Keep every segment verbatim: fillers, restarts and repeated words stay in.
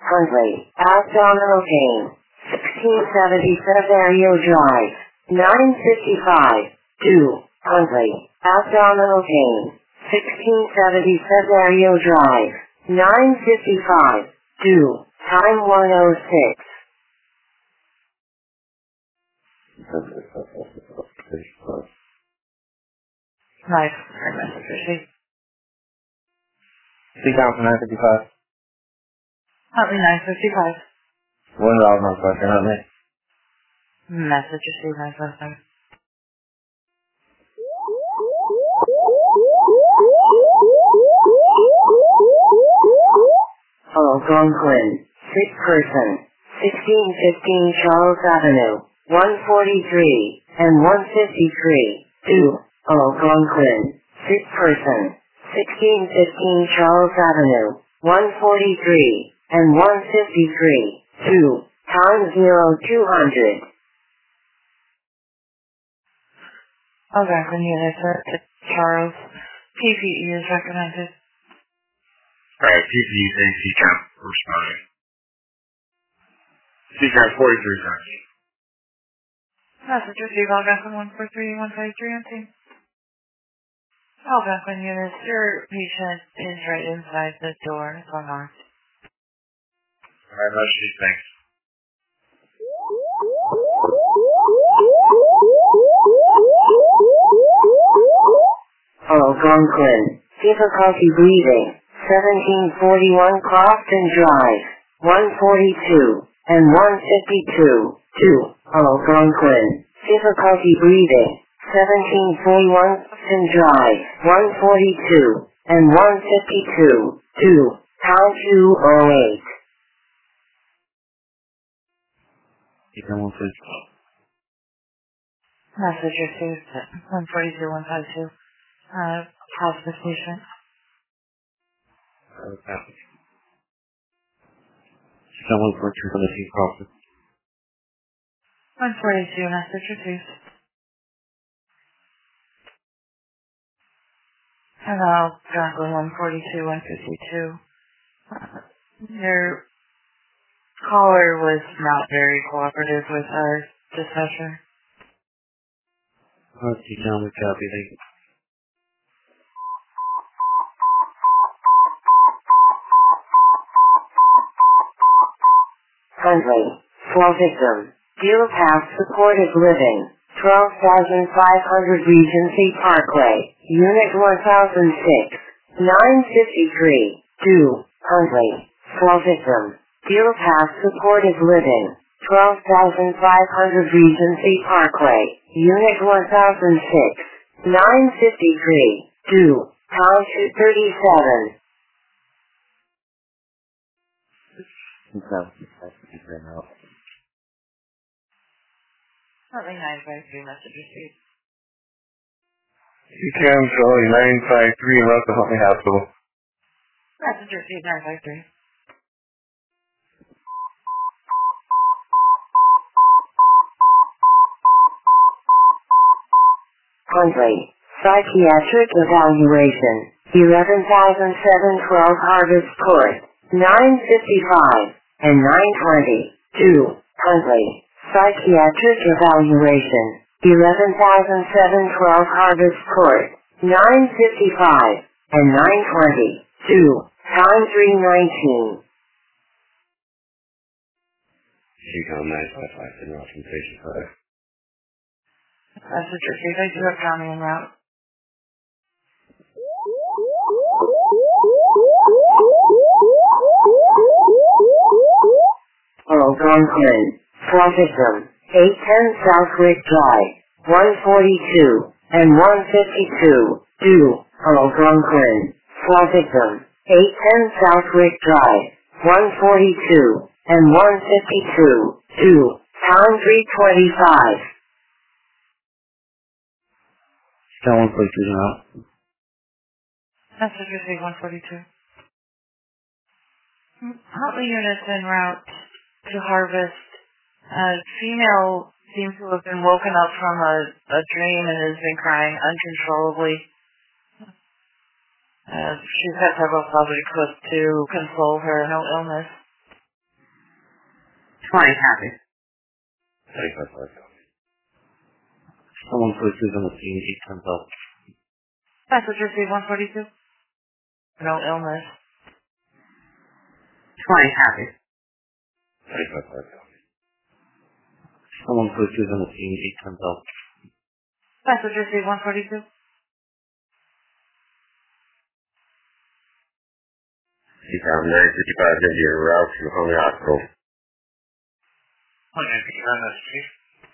Huntley, abdominal pain, sixteen seventy Severio Drive, nine fifty-five, two, Huntley, abdominal pain, sixteen seventy Severio Drive, nine fifty-five, two, time one oh six. Nice. Message received. three thousand nine fifty-five. Huntley nine fifty-five. One dollar my question, Huntley. Message received nine fifty-five. Algonquin, sick person, sixteen fifteen Charles Avenue, one forty-three, and one fifty-three, two, Algonquin, sick person, sixteen fifteen Charles Avenue, one forty-three, and one fifty-three, two, time zero two hundred. Algonquin unit to Charles. P P E is recommended. Alright, P P E, C count responding. C count forty-three times. Message received Algonquin one four three one five three on team. Algonquin unit, your patient is right inside the door. It's unlocked. Alright, Rusty, thanks. Algonquin, difficulty breathing, seventeen forty-one Crofton Drive, one forty-two, and one fifty-two, two, Algonquin, difficulty breathing, seventeen forty-one Crofton Drive, one forty-two, and one fifty-two, two, pound two oh eight. You can move it. Message received one forty-two one five two. Uh, hospice patient. Okay. Someone for two for the team profit. one forty-two, message received. Hello, Algonquin one forty-two one fifty-two. Uh, your caller was not very cooperative with our dispatcher. Let's see, John, we copy. Thank you. Huntley, flow victim, Deal Path Supportive Living, twelve thousand five hundred Regency Parkway, Unit one thousand six, nine fifty-three, two, Huntley, flow victim, Deal Path Supportive Living, twelve thousand five hundred Regency Parkway, Unit one thousand six, nine fifty-three, two, pound two thirty-seven. No, that's the same out. Huntley nine five three, message received. C CAM Charlie nine five three left the Huntley Hospital. Message received nine five three. Huntley, psychiatric evaluation, eleven thousand seven hundred twelve Harvest Court, nine fifty-five, and nine twenty, two, Huntley, psychiatric evaluation, eleven thousand seven hundred twelve Harvest Court, nine fifty-five, and nine twenty, two, time three nineteen. She come nine five five and off from patient five. Message received. I do have Johnny en route. Algonquin, flow victim, eight ten Southwick Drive, one forty-two, and one fifty-two, two, Algonquin, flow victim, eight ten Southwick Drive, one forty-two, and one fifty-two, two, pound three twenty-five. Someone please do out. Message received one forty-two. Huntley units en route to Harvest. A female seems to have been woken up from a, a dream and has been crying uncontrollably. Uh, she's had several positive clips to console her no illness. twenty copy. twenty-five five copy. Someone pushes on the scene, he comes up. Message received one forty-two. No illness. twenty copy. twenty-five five copy. Someone pushes on the scene, he comes up. Message received one forty-two. C COM nine fifty-five, give you a route to the Holy Hospital. one fifty-five, that's chief.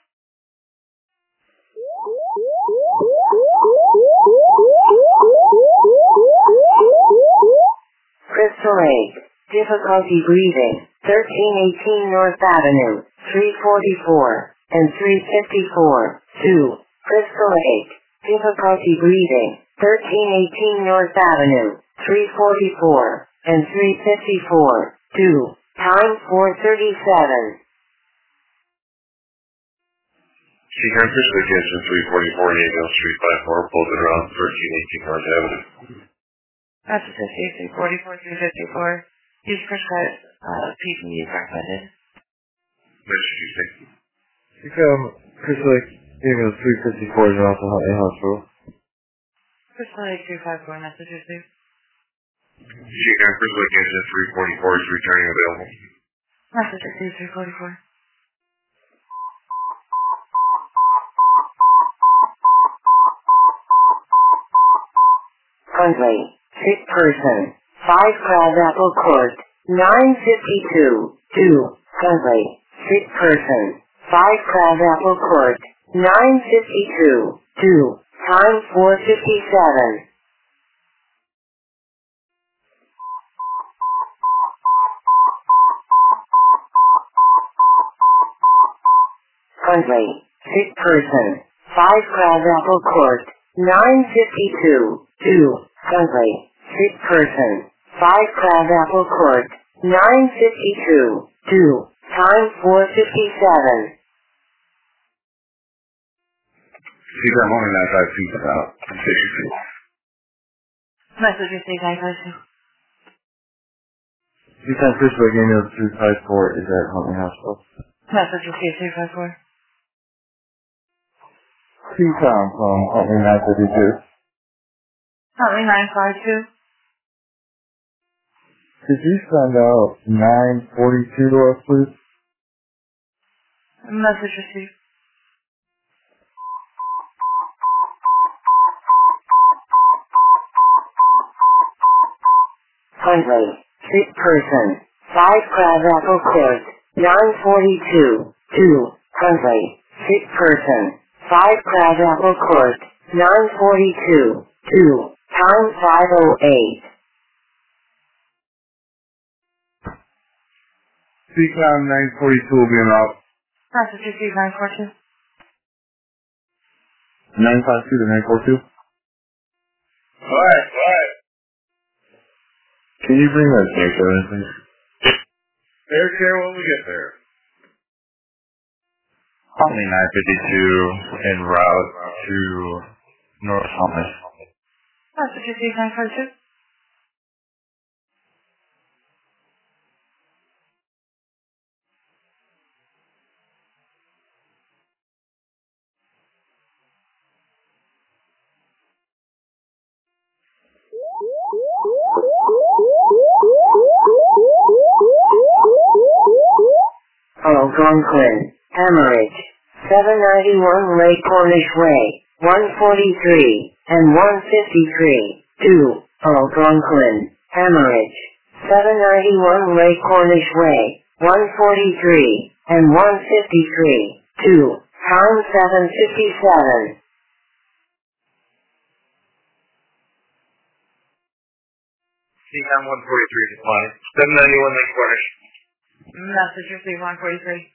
Crystal Lake. Difficulty breathing. thirteen eighteen North Avenue. three forty-four and three fifty-four. two. Crystal Lake. Difficulty breathing. thirteen eighteen North Avenue. three forty-four and three fifty-four. two. Time four thirty-seven. C COM Crystal Lake Engine three forty-four, Naval Street five four, pulled it around thirteen eighteen North Avenue. Message received three forty-four, three fifty-four. Use prescribed uh, P P E recommended. What should you say? C COM Crystal Lake Engine three fifty-four is off the Huntley Hospital. Crystal Lake two fifty-four, message received. C COM Crystal Lake Engine three forty-four is returning available. Message received three forty-four. Huntley. Sick person. five Crabapple Court. nine fifty-two. two. Huntley. Sick person. five Crabapple Court. nine fifty-two. two. Time four fifty-seven. Huntley. Sick person. five Crabapple Court. nine fifty-two. two. Huntley. Sick person. five Crabapple Court. nine fifty-two. two. Time four fifty-seven. C COM only nine five two about sixty-two. Message received nine five two. C COM Crystal Lake Engine three fifty-four is at Huntley Hospital. Message received three five four. C COM from Huntley nine fifty-two. Huntley nine five two. Could you send out nine forty-two to us, please? Message received. Huntley. Sick person. five Crabapple Court. nine forty-two. two. Huntley. Sick person. five Crabapple Court. nine forty-two. two. Time five oh eight. C COM nine forty-two will be in route. Message received nine four two. nine five two to nine forty-two. What? What? Can you bring that air care in, please? Air care when we get there. Huntley nine fifty-two en route to North Huntley. Message received nine five two. Algonquin. Hemorrhage. seven ninety-one Lake Cornish Way. one forty-three and one fifty-three. two. Algonquin. Hemorrhage. seven ninety-one Lake Cornish Way. one forty-three and one fifty-three. two. Time seven fifty-seven. C COM one forty-three decline. seven ninety-one Lake Cornish. Message received one forty-three.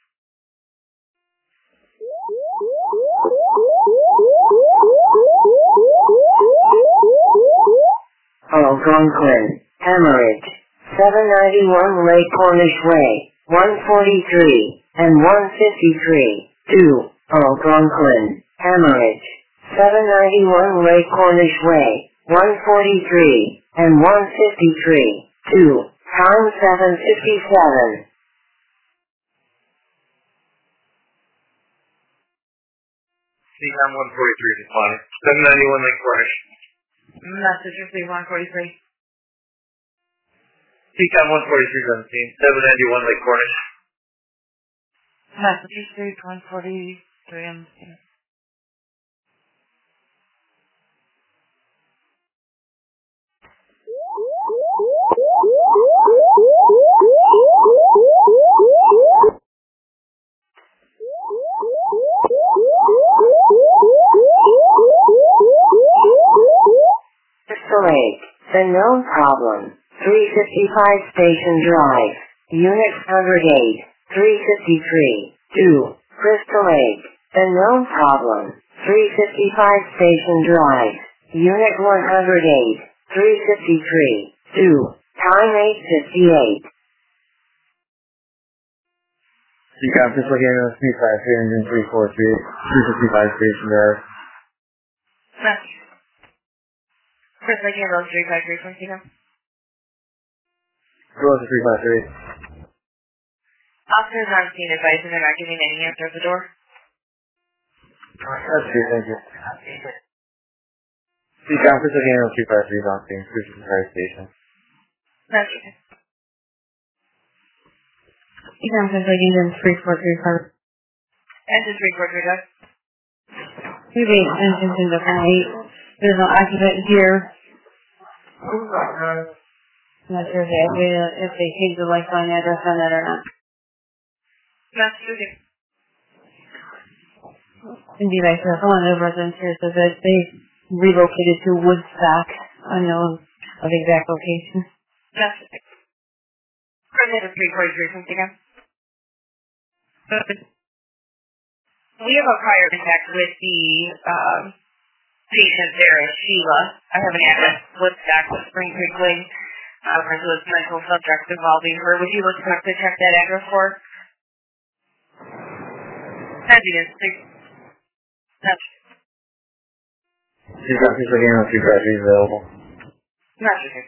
Algonquin. Hemorrhage. seven ninety-one Lake Cornish Way. one forty-three and one fifty-three. two. Algonquin. Hemorrhage. seven ninety-one Lake Cornish Way. one forty-three and one fifty-three. two. Time seven fifty-seven. C COM one forty-three responding. seven ninety-one Lake Cornish. Message received one forty-three. C COM one forty-three on the scene. seven ninety-one Lake Cornish. Message received one forty-three on the scene. Crystal Lake, the known problem, three fifty-five Station Drive, Unit one hundred eight, three fifty-three, two, Crystal Lake, the known problem, three fifty-five Station Drive, Unit one hundred eight, three fifty-three, two, time eight fifty-eight. C COM Crystal Lake Ambulance three five three engine three four three, three fifty-five Station Drive. Message. Crystal Lake Ambulance three five three from C COM. Go to three five three. Officers on scene advising they're not giving any answer at the door. That's good, thank you. C COM Crystal Lake Ambulance three five three is on scene, three fifty-five Station. Message. C COM Crystal Lake Ambulance three four three five. Engine three four three five. Two base engines in the eight. There's no occupant here. I'm not sure if they, if they changed the lifeline address on that or not. Message. Indeed, I saw one of the residents here says that they relocated to Woodstock, unknown of exact location. Message. Crystal three forty-three from C COM. We have a prior contact with the um, patient there at Sheila. I have an address with Woodstock with Spring Creek Lane. Uh, there's a mental subject involving her. Would you look to check that address for? Fabulous. That's C COM Crystal Lake Ambulance three five three is available. Message.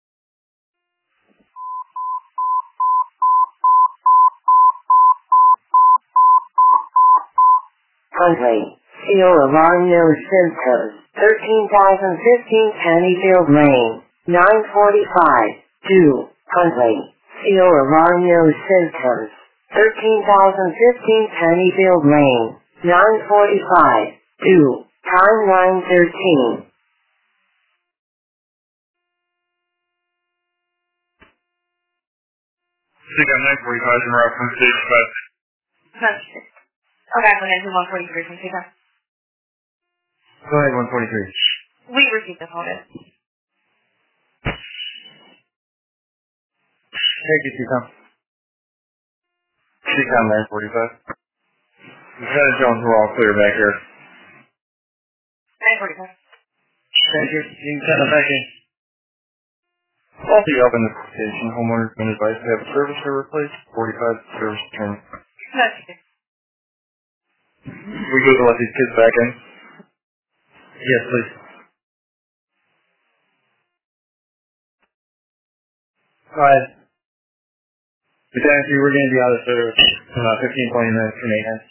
Huntley, Seal Alarm No Symptoms, thirteen thousand fifteen Pennyfield Lane, nine forty-five, two, Huntley, Seal Alarm No Symptoms, thirteen thousand fifteen Pennyfield Lane, nine forty-five, two, time nine thirteen. C COM nine forty-five in route from station five. Message. Okay, I'm going to do one forty-three from C COM. Go ahead, one forty-three. We received the phone. Thank you, C COM. C COM nine forty-five. Lieutenant Jones, we're all clear back here. nine forty-five. Thank you. You can send it back in. I'll be up in the station. Homeowner's been advised to have a service or replace. forty-five service return. Message. We go to let these kids back in? Yes, please. Go ahead. Lieutenant, we were going to be out of service in about fifteen, twenty minutes for maintenance.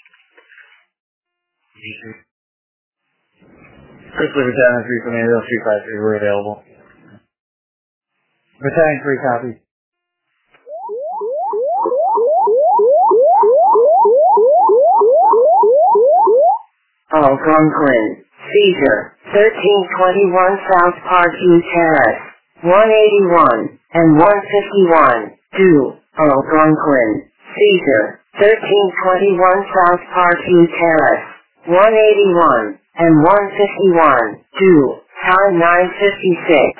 Crystal Lieutenant three from Andrew three five three, we're available. Lieutenant three copy. Algonquin, seizure, thirteen twenty-one South Parkview Terrace, one eighty-one, and one fifty-one, two, Algonquin, seizure, thirteen twenty-one South Parkview Terrace, one eighty-one, and one fifty-one, two, time nine fifty-six.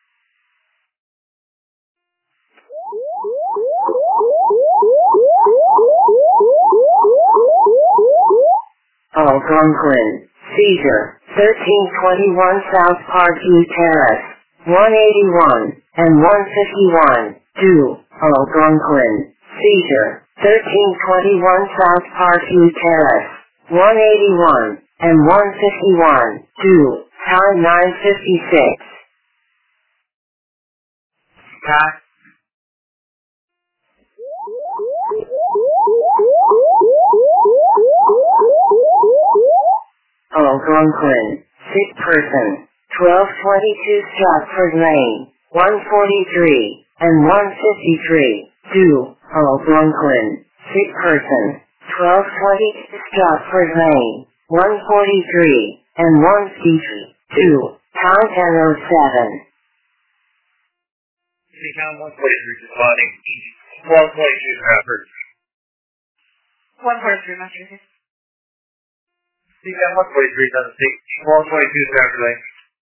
Algonquin, seizure, thirteen twenty-one South Parkview Terrace, one eighty-one, and one fifty-one, two, Algonquin, seizure, thirteen twenty-one South Parkview Terrace, one eighty-one, and one fifty-one, two, time nine fifty-six. Cut. Algonquin, sick person, twelve twenty-two Stratford Lane, one forty-three, and one fifty-three, two, Algonquin, sick person, twelve twenty-two Stratford Lane, one forty-three, and one fifty-two, pound ten oh seven. Seacom one forty-three responding, twelve twenty-two Stratford. one forty-three, Master. Seacom one forty-three doesn't see, twelve twenty-two Stratford Lane.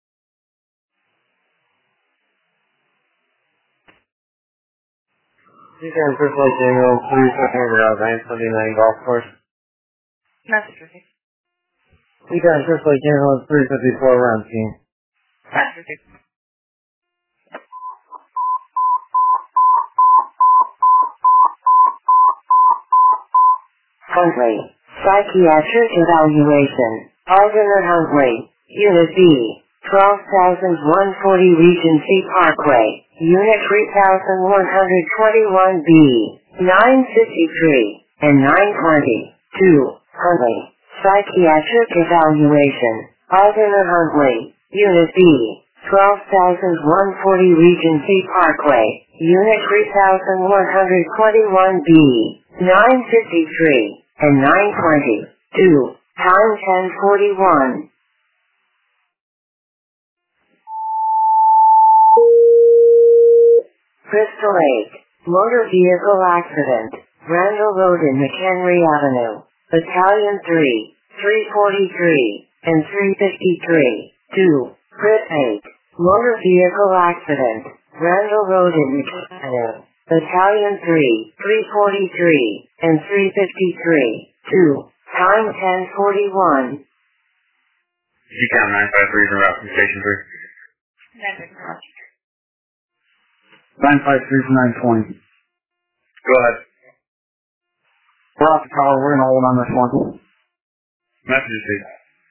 Seacom Chris Lake Daniel, three seven around nine twenty-nine golf course. Master. Seacom Chris Lake Daniel, three fifty-four round team. Master. Huntley, psychiatric evaluation, alternate Huntley, Unit B, twelve thousand one hundred forty Regency Parkway, Unit three thousand one hundred twenty-one B, nine fifty-three, and nine twenty, two, Huntley, psychiatric evaluation, alternate Huntley, Unit B, twelve thousand one hundred forty Regency Parkway, Unit three thousand one hundred twenty-one B, nine fifty-three, and nine twenty, two, time ten forty-one. Crystal Lake, motor vehicle accident, Randall Road and McHenry Avenue, Battalion three, three forty-three, and three fifty-three, two, Crit eight, motor vehicle accident, Randall Road and McHenry Avenue, Battalion three, three forty-three, and three fifty-three, two, time ten forty-one. Seacom nine five three is en route from Station three. nine five three from nine twenty. Go ahead. We're off the tower, we're gonna hold on this one. Messages, please.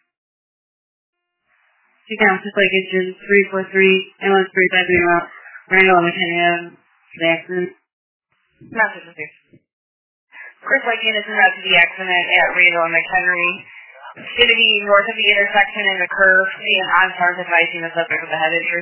Seacom Chris Lake Engine three four three, ambulance three five three route, Randall and McKinney Avenue, the accident. Master. Chris Lake is en route to the accident at Randall and McHenry. It's going to be north of the intersection in the curve, and on stars advising the subject with the head injury.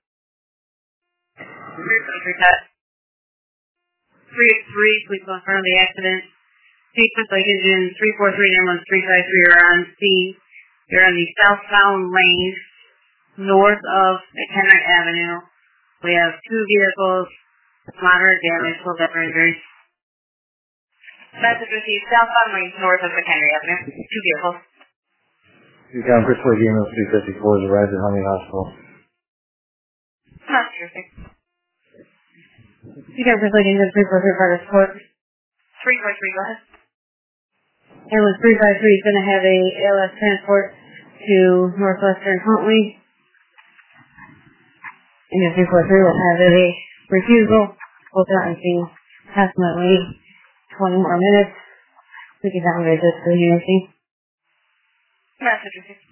three oh three, please go in front of the accident. Chief Chris Lake Engine three four three, ambulance three five three are on scene. They're on the southbound lane, north of McHenry Avenue. We have two vehicles with moderate damage, full death or injuries. Message received southbound lane north of McHenry Avenue. Two vehicles. Seacom Chris Lake Daniel, three fifty-four is arrived at Huntley Hospital. Master. Seacom Chris Lake Engine three four three, Carter Sport. three four three, go ahead. Ambulance three five three is going to have a A L S transport to Northwestern Huntley. And three four three will have a refusal. We'll not see approximately twenty more minutes. We can have a visit to the university. Message received.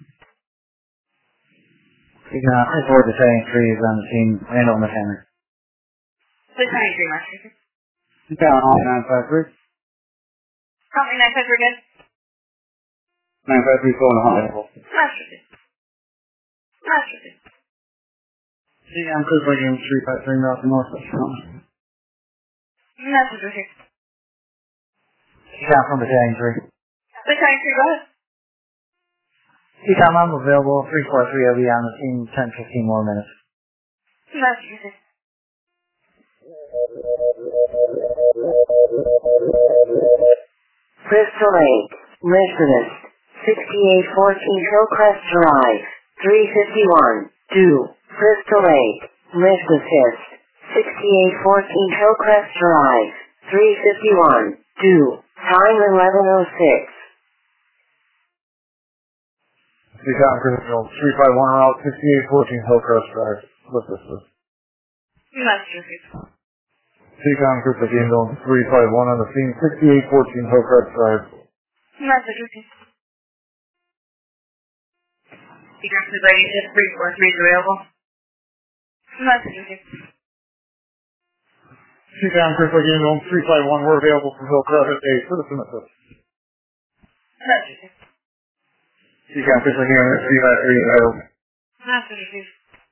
Seacom Chris Lake Battalion three is on the scene, Randall and McHenry. Please nine three, Master. Seacom nine five three. Company nine five three, good. nine five three, going to Huntley. Master. Master. Seacom Chris Lake Daniel, three five three, route to Northwestern. Message received. Seacom from Battalion three. Please nine three, go ahead. Seacom, I'm available, three four three, I'll be on the scene ten fifteen more minutes. Message received. Crystal Lake, Residence, sixty-eight fourteen Hillcrest Drive, three fifty-one, two, Crystal Lake, Residence, sixty-eight fourteen Hillcrest Drive, three fifty-one, two, time eleven oh six. Seacom Chris Lake Daniel, three five one, route sixty-eight fourteen Hillcrest Drive. What's this? Message received. Seacom Chris Lake Daniel, three five one on the scene, sixty-eight fourteen Hillcrest Drive. Message received. Seacom Chris Lake is three four three is available. Message received. Seacom Chris Lake Daniel, three five one, we're available for Hillcrest at a citizen assist. Message received. You got official here at three five three zero. Master received.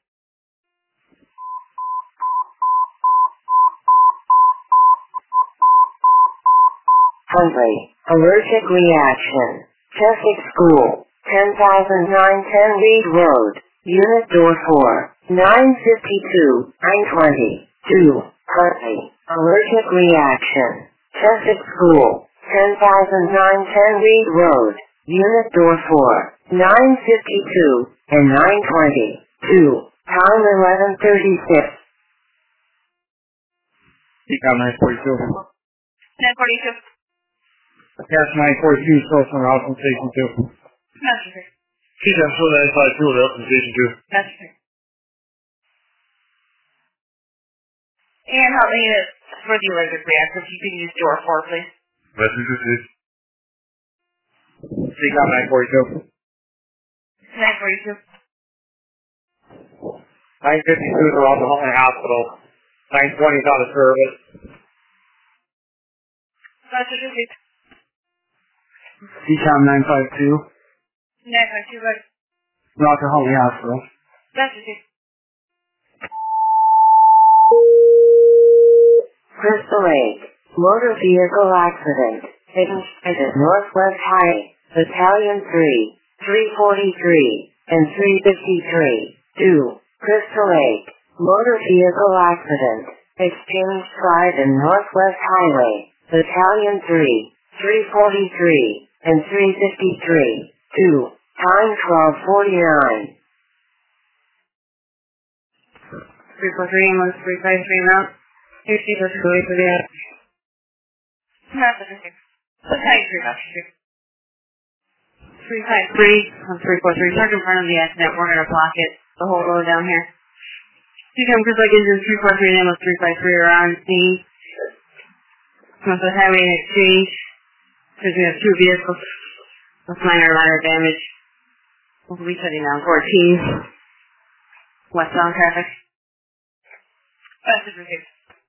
Huntley, allergic reaction. Cheswick School, ten thousand nine ten Reed Road, Unit Door four, nine fifty-two, nine twenty, two, Huntley, allergic reaction. Cheswick School, ten thousand nine ten Reed Road, Unit Door four, nine fifty-two, and nine twenty, two, time eleven thirty-six. You got nine forty-two. nine forty-two. Pass nine forty-two, so from House from Station two. Master received. T M four nine five two, House from Station two. Master received. And help me unit for the allergic reactor, if you can use door four, please. Message received. You got nine forty-two. nine forty-two. nine fifty-two is around the Huntley Hospital. nine twenty is out of service. Master received. C COM nine five two. nine forty-two, right. Roger Huntley Hospital. Master received. Crystal Lake, motor vehicle accident, hidden at Northwest High, Battalion three, three forty-three, and three fifty-three, two, Crystal Lake, motor vehicle accident, exchange side and Northwest Highway, Battalion three, three forty-three, and three fifty-three, two, time twelve forty-nine. three four three, ambulance three five three mount. Safety was going for the Master received. Battalion three, Master received. three five three on three four three. Park in front of the accident. We're going to block it. The whole road down here. You come Chris like engine three four three and ambulance three five three are on scene. Northwest Highway and Exchange. Because we have two vehicles with minor minor damage. We'll be shutting down fourteen. Westbound traffic. Master received.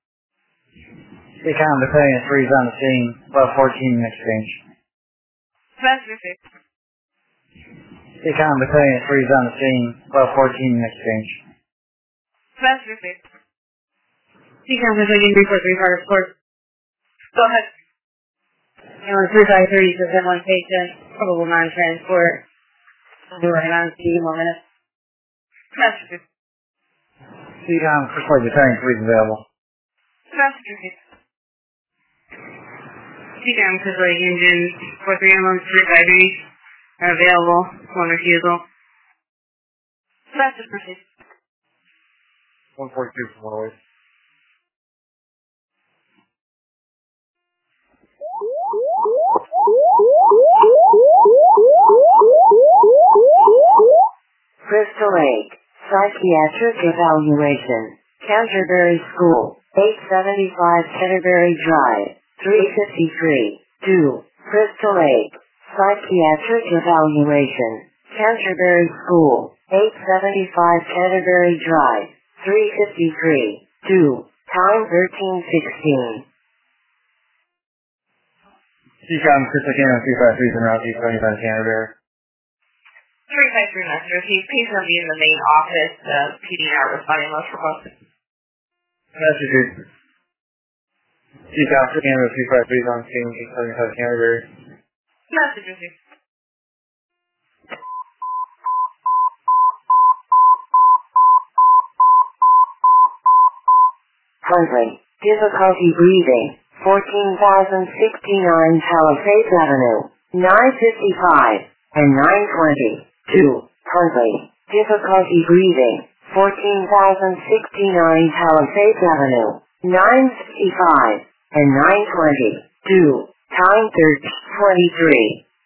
C COM Battalion three is on the scene. Above fourteen in exchange. Master received. C COM Battalion three is on the scene. Above fourteen in exchange. Master received. C COM is like in three four three part of course. Go ahead. Ambulance three five three says that one patient, probable non-transport. We'll be working on scene in one minute. Master received. C COM Crystal Lake Battalion three is available. Master received. C COM says like engine four three ambulance three five three are available. One refusal. Master received. one forty-two from Norway. Crystal Lake, psychiatric evaluation, Canterbury School, eight seventy-five Canterbury Drive, three fifty-three, two, Crystal Lake, psychiatric evaluation, Canterbury School, eight seventy-five Canterbury Drive, three fifty-three, two, time thirteen sixteen. C COM Crystal Lake three five three is in Route eight seventy-five Canterbury. three five three, Master received. Patient will be in the main office. The P D R responding most requested. Master received. C COM Crystal three five three is on the scene. eight seventy-five Canterbury. Master received. Huntley, difficulty breathing, fourteen thousand sixty-nine Palisades Avenue, nine fifty-five, and nine twenty, two, Huntley, difficulty breathing, fourteen thousand sixty-nine Palisades Avenue, nine fifty-five, and nine twenty, two, time thirteen twenty-three.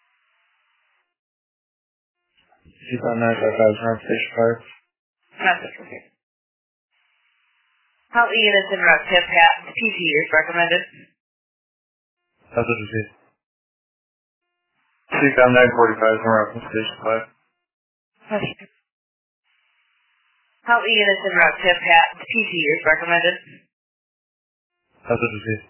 C COM nine five five is on Station five. Master received. How the units in route tip hat P C is recommended. Master received. C COM nine forty-five is on Route from Station five. How the units in route tip hat P C is recommended. Master received.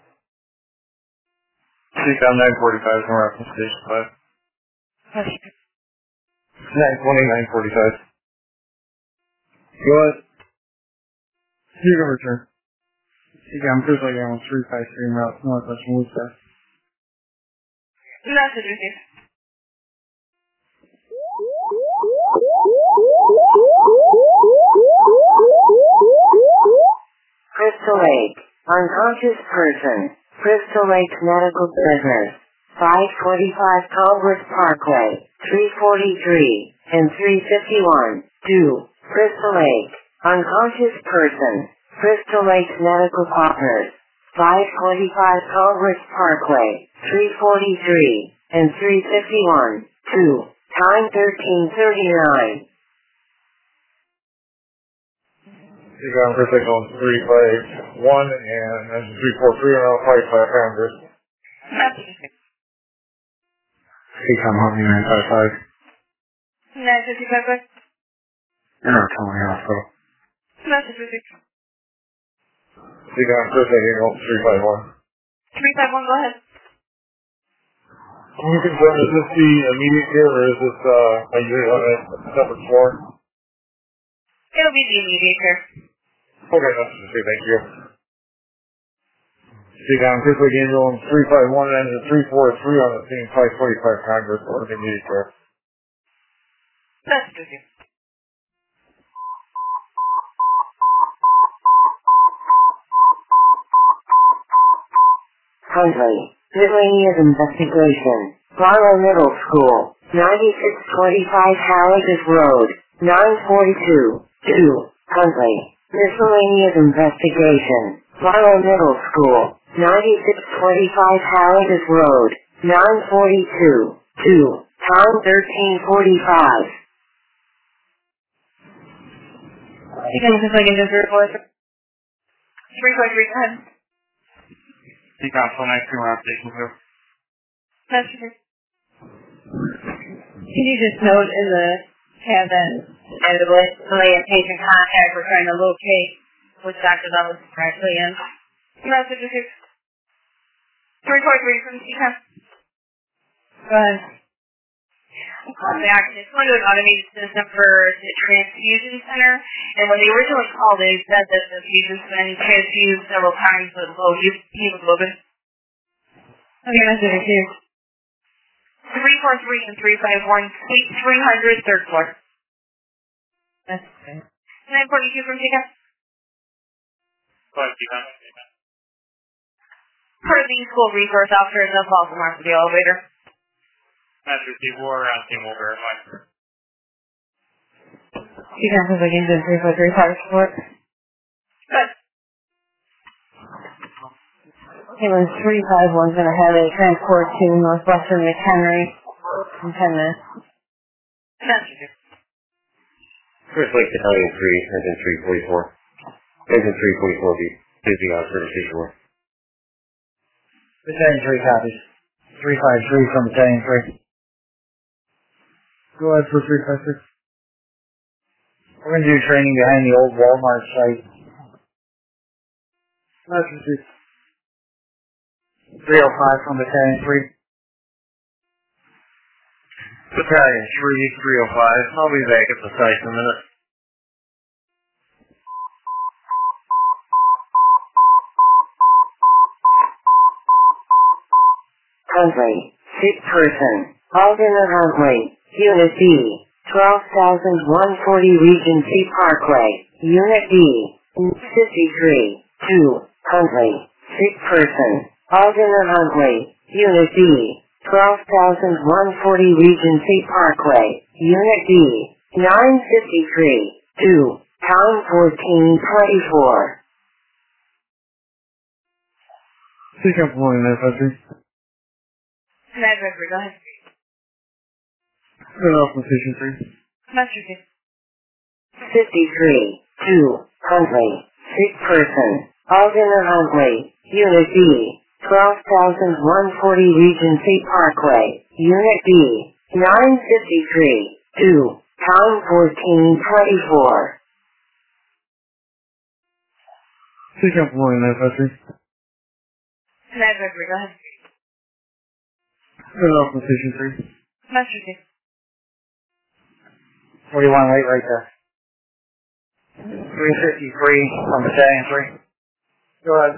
C COM nine forty-five is on Route from Station five. nine twenty-nine forty-five. Go ahead. You can return. Yeah, I'm just like on three five three route northwest Woodstock. Message received. Crystal Lake, unconscious person, Crystal Lake Medical Business, five forty-five Congress Parkway, three forty-three, and three fifty-one, two, Crystal Lake, unconscious person, Crystal Lake Medical Partners, five forty-five Congress Parkway, three forty-three, and three fifty-one, two, time thirteen thirty-nine. You got Crystal Lake on three five one and then three four three around five five Congress. Message received. Hey, come home, nine five five. nine fifty-five, good. You're not telling me hospital. Message received. You got Crystal Lake on three five one. three five one, go ahead. Can you confirm, is this the immediate care or is this uh, a unit on a separate floor? It'll be the immediate care. Okay, that's just say thank you. See down quickly again on three five one and then three four three on the same five forty-five Congress or the immediate care. Message received. Huntley, miscellaneous investigation, Barlow Middle School, ninety-six twenty-five Halliges Road, nine forty-two, two, Huntley, miscellaneous investigation, Barlow Middle School, ninety-six twenty-five Halliges Road, nine forty-two, two, time thirteen forty-five. You can just like in this report. three five three, go ahead. He got so nice to our station here. Message received. Can you just note in the cabin and the delay of patient contact, we're trying to locate which doctor that was actually in. Message received. three four three from C ten. Go ahead. I'm calling back. It's going to an automated system for the transfusion center, and when they originally called, they said that the patient's been transfused several times with low hemoglobin. Okay, message received. three four three and three five one, suite three hundred, third floor. That's okay. nine forty-two from Chica. Go ahead, Chica. Per the school resource officer in the Baltimore for the elevator. That's received war around team will verify. You can have like in the three four three power support. Good. Okay, when three five one's going to have a transport to Northwestern McHenry in ten minutes. Message. First Lake Battalion three, engine three forty-four. Engine three forty-four be busy on service visual. Battalion three copies. three five three from Battalion three. Go ahead for three five six. We're going to do training behind the old Walmart site. That's received. three oh five from Battalion three. Battalion three, three oh five. I'll be back at the site in a minute. Huntley, sick person, Alden Huntley, Unit D, twelve thousand one hundred forty Regency Parkway, Unit D, fifty-three, two, Huntley, sick person, Alden Huntley, Unit D, twelve thousand one hundred forty Regency Parkway, Unit D, nine fifty-three, two, time fourteen twenty-four. Pick up one in there, Fuzzy. Nine five three, go ahead. Turn off position three. Message. fifty-three, two, Huntley, sick person, Alden Huntley, Unit D, twelve thousand one hundred forty Regency Parkway, Unit D, nine fifty-three, two, time fourteen twenty-four. Pick up one in there, Fuzzy. Nine five three, go ahead. Turn off position three. Message. What do you want to wait right there? three fifty-three from the setting three. Go ahead.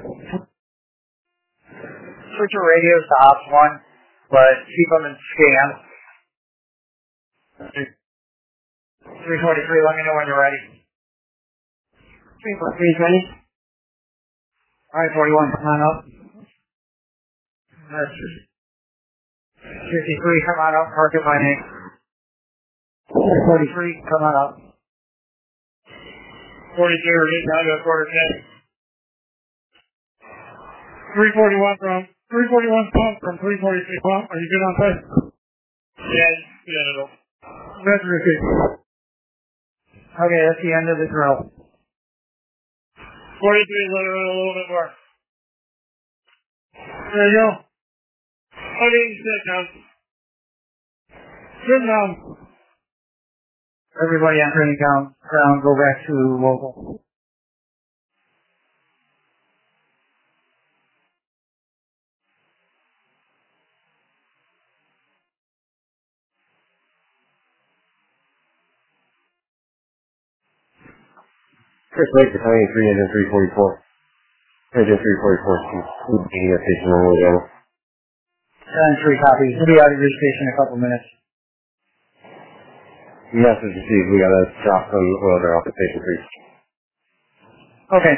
Switch your radios to ops one, but keep them in scan. three forty-three, let me know when you're ready. three forty-three is ready. Alright, forty-one, come on up. That's fifty-three, come on up, park at my name. forty-three, come on up. forty-two, release down to a quarter ten. three forty-one from, three forty-one pump from three forty-three pump. Are you good on test? Yeah, yeah, it'll. That's repeat. Okay, that's the end of the drill. forty-three, let it run a little bit more. There you go. Okay, sit down. Sit down. Everybody on training down, ground, go back to local. Chris Lake, Battalion three, Engine three forty-four. Engine three forty-four, meeting at Station one, Alabama. Send three copies. We'll be out of your station in a couple minutes. Message received, we got a shot from oil there off at Station three. Okay.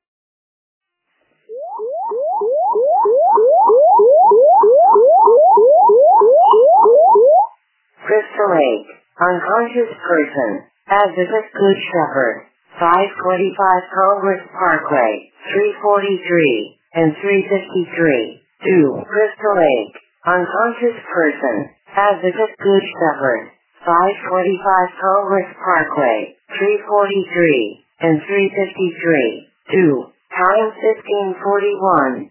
Crystal Lake, unconscious person, Advocate Good Shepherd, five twenty-five Congress Parkway, three forty-three, and three fifty-three. two. Crystal Lake, unconscious person, Advocate Good Shepherd, five twenty-five Congress Parkway, three forty-three, and three fifty-three. two. Time fifteen forty-one.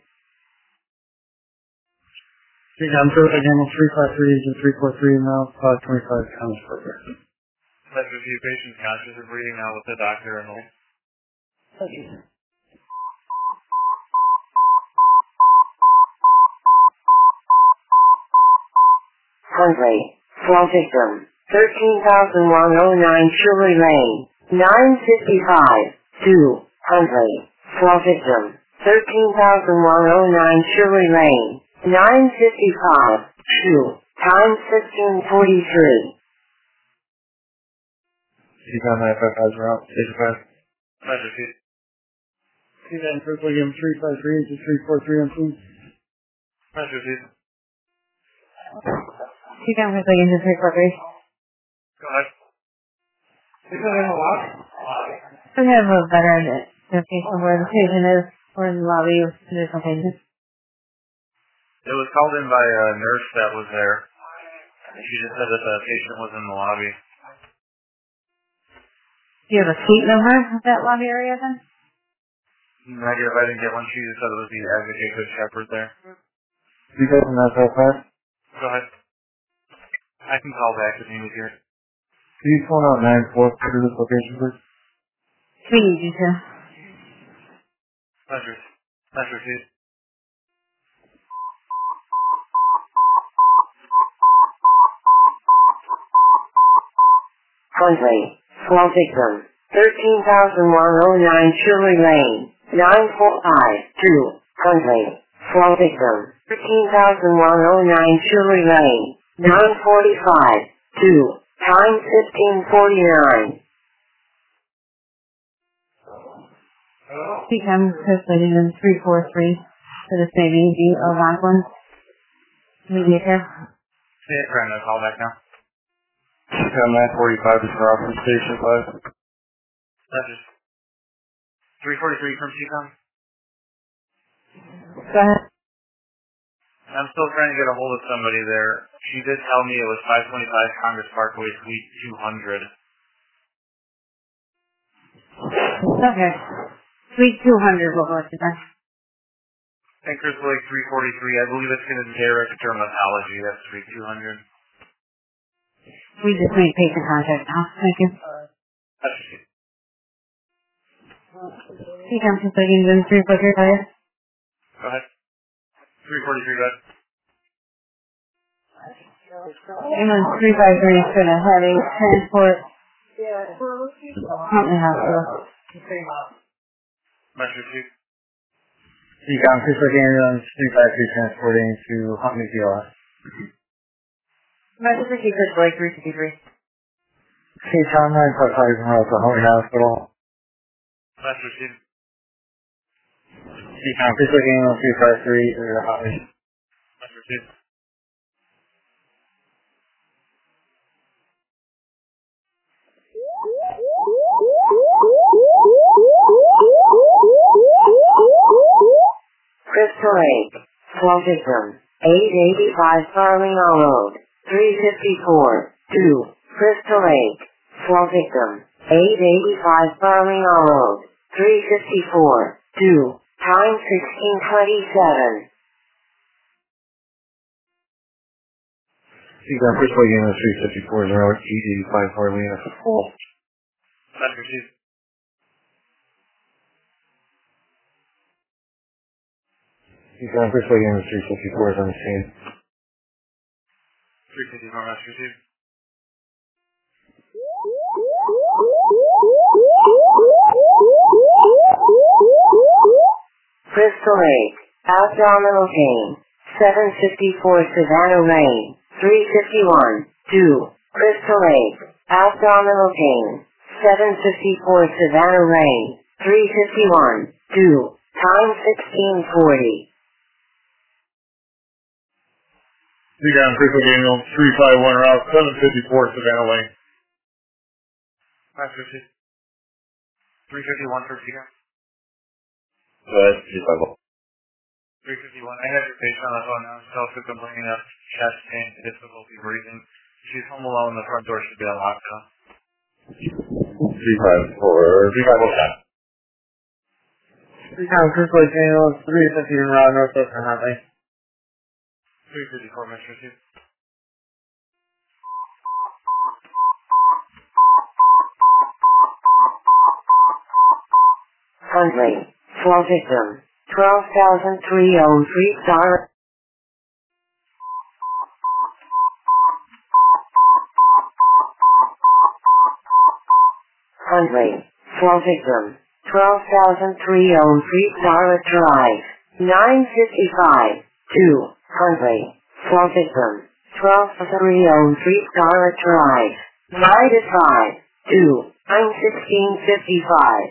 I'm sure again with three five three and three four three now, five twenty-five Congress Parkway. That's a few patients conscious of breathing out with the doctor and all. Hundley, fall victim, thirteen thousand one hundred nine Shirley Lane, nine fifty-five. two. Hundley, fall victim, thirteen thousand one hundred nine Shirley Lane, nine fifty-five. two. Time fifteen forty-three. She's on that F F I's route. eighty-five. Measure feet. See that in first again, three five three into three four three on food. Measure feet. Two down for seconds and three quarters. Go ahead. Is that in a lot? We have a better identification of where the patient is. We're in the lobby with additional patients. It was called in by a nurse that was there. She just said that the patient was in the lobby. Do you have a suite number of that lobby area then? No idea if I didn't get one. She just said it was the Advocate Good Shepherd there. You guys in that F F I? Go ahead. I can call back if needed here. Can you phone out nine four to this location, please? We need you to. Measure. Measure feet. Hundley, fall victim, thirteen thousand one hundred nine Shirley Lane, nine four five. two. Hundley, fall victim, thirteen thousand one hundred nine Shirley Lane, nine forty-five. two. Time fifteen forty-nine. Become translated in three four three for the saving view of Rockland. Media care. Yeah, trying to call back now. She's on nine forty-five to start off from station five. Measure. three forty-three from C COM. Go ahead. I'm still trying to get a hold of somebody there. She did tell me it was five twenty-five Congress Parkway, Suite two hundred. Okay. Suite two hundred will go to that. And Crystal Lake three forty-three, I believe it's going to be Derek Dermatology. That's Suite two hundred. We just made patient contact now. Thank you. That's it. Become translated in three four three. Go ahead. three forty-three, go ahead. Ambulance three five three is going to heading transport Huntley Hospital. Metro two. Decon Crystal Ambulance three five three transporting to Huntley P O S. Metro sixty Crystal Lake three fifty-three. Decon nine five five from Huntley Hospital. Metro two. Decon Crystal Ambulance three five three to Huntley. Metro two. Crystal Lake, Fall Victim, eight eighty-five Farmington Road, three fifty-four, two, Crystal Lake, Fall Victim, eight eighty-five Farmington Road, three fifty-four, two, time sixteen twenty-seven. Decon Crystal Lake Ambulance three fifty-four is around eight eighty-five Farmington Fall. Metro two. Decon Crystal Lake Ambulance three fifty-four is on the scene. three fifty-four Metro two. Crystal Lake, abdominal pain, seven fifty-four Savannah Lane, three fifty-one, two, Crystal Lake, abdominal pain, seven fifty-four Savannah Lane, three fifty-one, two, time sixteen forty. Decon Crystal Ambulance three five one route seven fifty-four Savannah Lane. Metro two. three fifty-one for Decon. Go ahead, three five one. three fifty-one. I have your patient on the phone now. She's also complaining of chest pain, difficulty breathing. She's home alone. The front door should be unlocked now. three five four, three five one seven. Decon Crystal Lake Ambulance three fifty in route northwest from Huntley. three fifty-four Metro two. Huntley, Fall Victim, twelve thousand three oh three Star. Huntley, Fall Victim, twelve thousand three oh three Starlet Drive, nine fifty-five, two, Huntley, Fall Victim, twelve thousand three oh three Starlet Drive, nine to five, two, I'm sixteen fifty-five.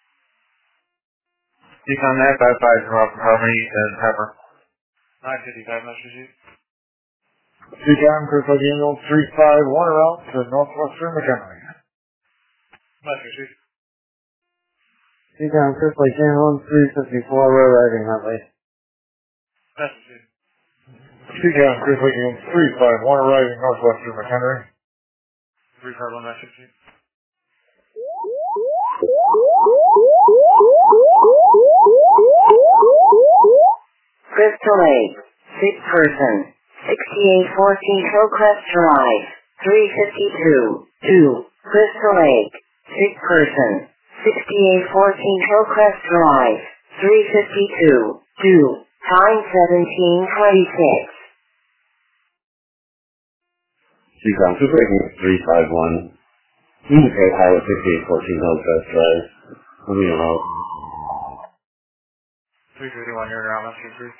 Decon nine five five from Rock Harmony and Pepper. nine fifty-five Metro two. Decon Crystal Lake Ambulance three five one route to northwestern McHenry. Metro two. Decon Crystal Lake Ambulance three fifty-four road riding Huntley. Metro two. Decon Crystal Lake Ambulance three five one arriving northwestern McHenry. three five one Metro two. Crystal Lake, sick person, sixty-eight fourteen Hillcrest Drive, three fifty-two, two, Crystal Lake, sick person, sixty-eight fourteen Hillcrest Drive, three fifty-two, two, time seventeen twenty-six. Decon Crystal Lake Ambulance three five one. Okay, pilot sixty-eight fourteen Hillcrest Drive. Moving around. three fifty-one you're around Metro three.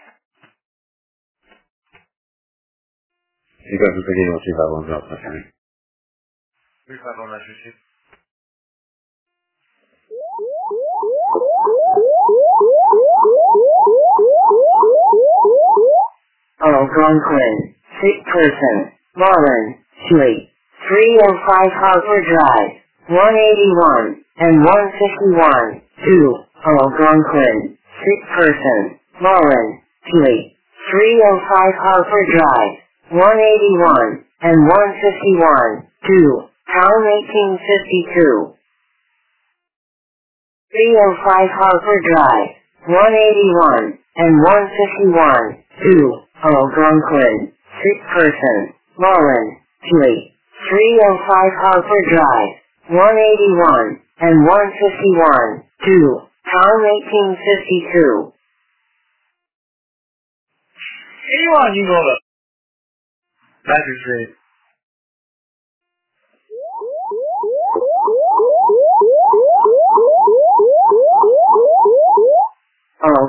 Decon Crystal Lake Ambulance three five one South McHenry. three five one Metro two. Algonquin, sick person, Marlin, Huey, three oh five Harper Drive, one eighty-one, and one fifty-one, two, Algonquin, sick person, Marlin, Huey, three oh five Harper Drive, one eighty-one, and one fifty-one, two, time eighteen fifty-two. three oh five Harper Drive, one eighty-one, and one fifty-one, two, Algonquin, sick person, Marlin, Huey, three oh five Harper Drive, one eighty-one, and one fifty-one, two, time eighteen fifty-two. Anyone you know that. Metro three.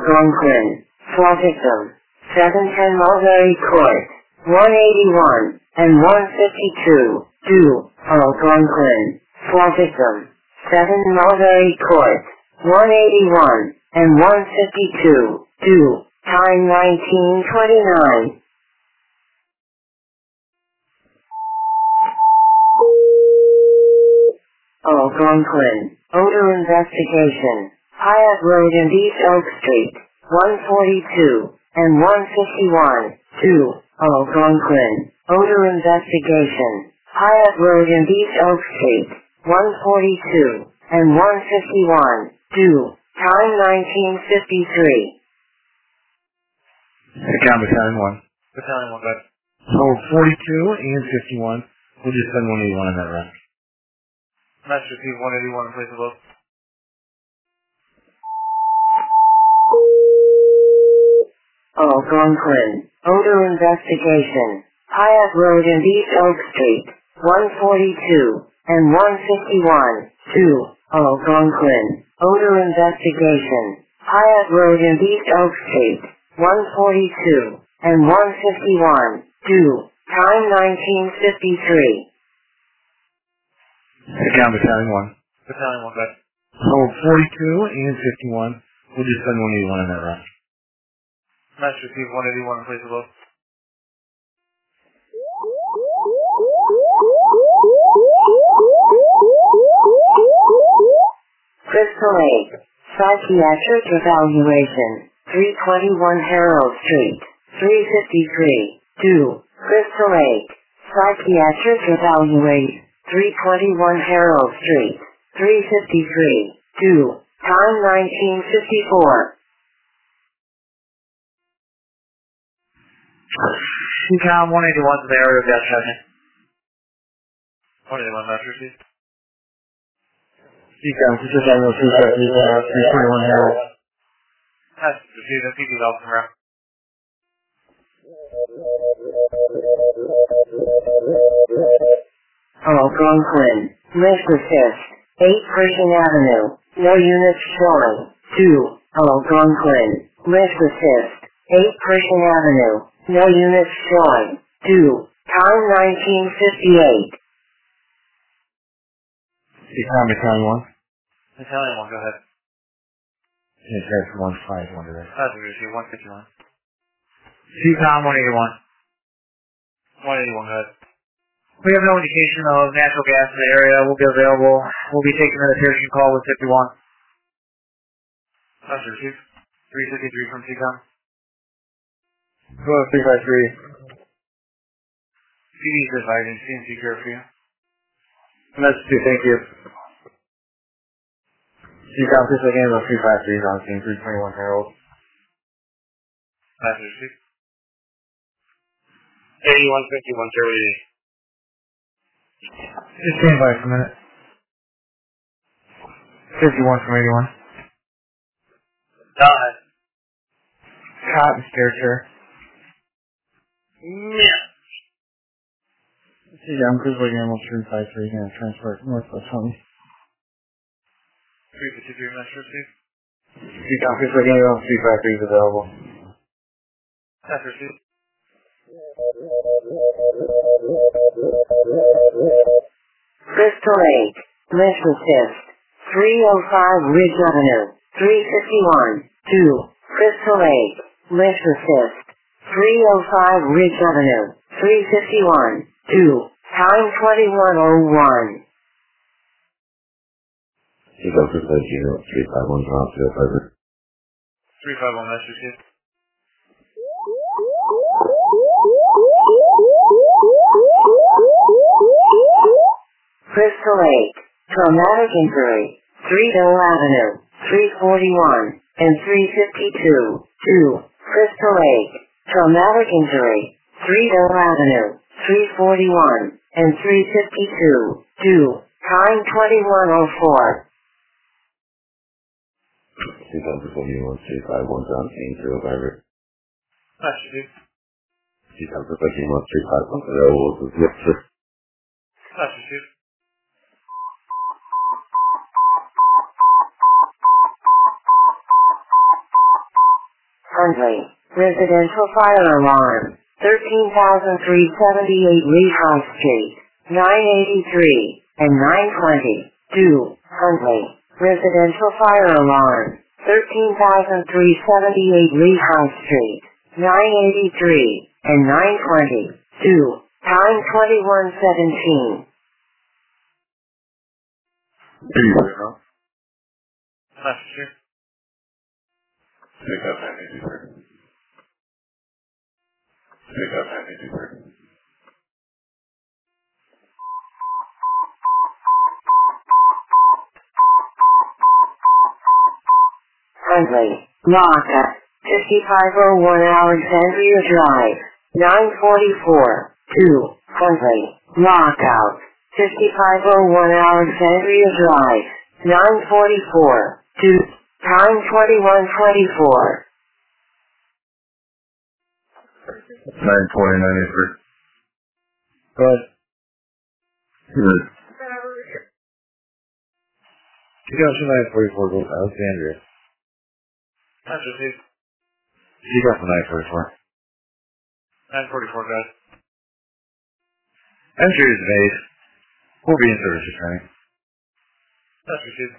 Algonquin. four victim. seven ten Mulberry Court. one eighty-one and one fifty-two. two Algonquin. four victim. seven Mulberry Court. one eighty-one and one fifty-two. two Time nineteen twenty-nine. Algonquin. Odor investigation. Hyatt Road and East Oak Street. one forty-two and one fifty-one. two Algonquin. Odor investigation. Hyatt Road and East Oak Street. one forty-two and one fifty-one. two Time nineteen fifty-three. Account Battalion one. Battalion one, back. Hold forty-two and fifty-one. We'll just send one eighty-one on that run. Master Chief one eighty-one in place of both. Algonquin. Odor investigation. Hyatt Road and East Oak Street. one forty-two and one fifty-one. two Algonquin. Odor investigation. Hyatt Road and East Oak Street. one forty-two and one fifty-one. two Time nineteen fifty-three. Account Battalion one. Battalion one, back. Hold forty-two and fifty-one. We'll just send one eighty-one on that run. Master Chief one eighty-one in place of both. Crystal Lake. Psychiatric evaluation. three twenty-one Harold Street. three fifty-three. two Crystal Lake. Psychiatric evaluation. three twenty-one Harold Street. three fifty-three. two Time nineteen fifty-four. C-Com one eighty-one to the area of that second. one eighty-one, Master Chief. C-Com, this is Daniel three twenty-one Harold. Master Chief, and P P Golf from around. Algonquin. Lift assist. eight Pershing Avenue. No units showing. two Algonquin. Lift assist. eight Pershing Avenue. No units showing. two Time nineteen fifty-eight. C-Com Battalion one. Battalion one, go ahead. Yes, that's one five one today. Master Chief one fifty-one. C-Com one eighty-one. one eighty-one, go ahead. We have no indication of natural gas in the area. Will be available. We'll be taking another parachute call with fifty-one. Master Chief. three fifty-three from C COM. Go to three five three. P D is advising C and C care for you. That's two, thank you. C-Com, this again about three five three on scene, three twenty-one Harold. Master Chief. eighty-one fifty-one, Terminator. Just stand by for a minute. fifty-one from eighty-one. Done. Cot and stair chair. Yeah. C-Com, Grizzly Animal three five three, going to transfer it northwest from me. three fifty-three, Master Chief. C-Com, Grizzly Animal three five three is available. Master Chief. Crystal Lake. Lift assist. three oh five Ridge Avenue. three fifty-one. two Crystal Lake. Lift assist. three oh five Ridge Avenue. three fifty-one. two Time twenty-one oh one. Chico Crystal Zero, three five one, drop to the present. three five one, Master Chief. Crystal Lake. Traumatic injury. three Hill Avenue. three forty-one and three fifty-two. two Crystal Lake. Traumatic injury. three Hill Avenue. three forty-one and three fifty-two. two Time twenty-one oh four. Chico Crystal Zero, three five one, drop to zero five. Master Chief. Chico Crystal Zero, three five one, available to zip six. Master Chief. Hundley. Residential fire alarm. thirteen thousand three hundred seventy-eight Lee House Street. nine eighty-three and nine twenty. two. Hundley. Residential fire alarm. thirteen thousand three hundred seventy-eight Lee House Street. nine eighty-three and nine twenty. two. Time twenty-one seventeen. Zero. Left here. Pick up ninety-three. Pick up ninety-three. Hundley. Locker. fifty-five oh one Alexandria Drive. nine forty-four. two. Hundley. Lockout. fifty-five oh one Alexandria Drive. nine forty-four. two. Time twenty-one twenty-four. nine twenty ninety-three. Go ahead. Good. You got some nine forty-four goes to Alexandria. That's received. You got some nine forty-four. nine forty-four, guys. Entry is made. We'll be in service returning. That's received.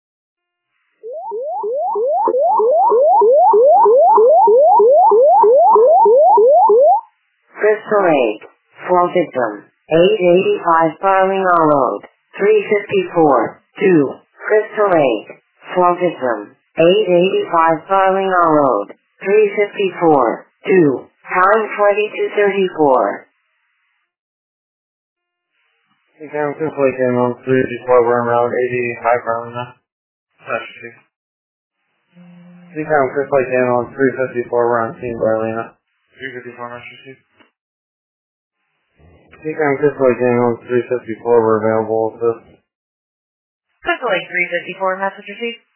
Crystal Lake. Flow victim. eight eighty-five Barlinga Road. three fifty-four. two. Crystal Lake. Flow victim. eight eighty-five Barlinga Road. three fifty-four. two. Time twenty-two thirty-four. Down Crystal Lake in on three fifty-four, we're around eighty-five Barlinga. That's received. Down Crystal Lake in on three fifty-four, we're on scene Barlinga. three fifty-four, that's received. Down Crystal Lake in on three fifty-four, we're available with this. Crystal Lake three fifty-four, message received.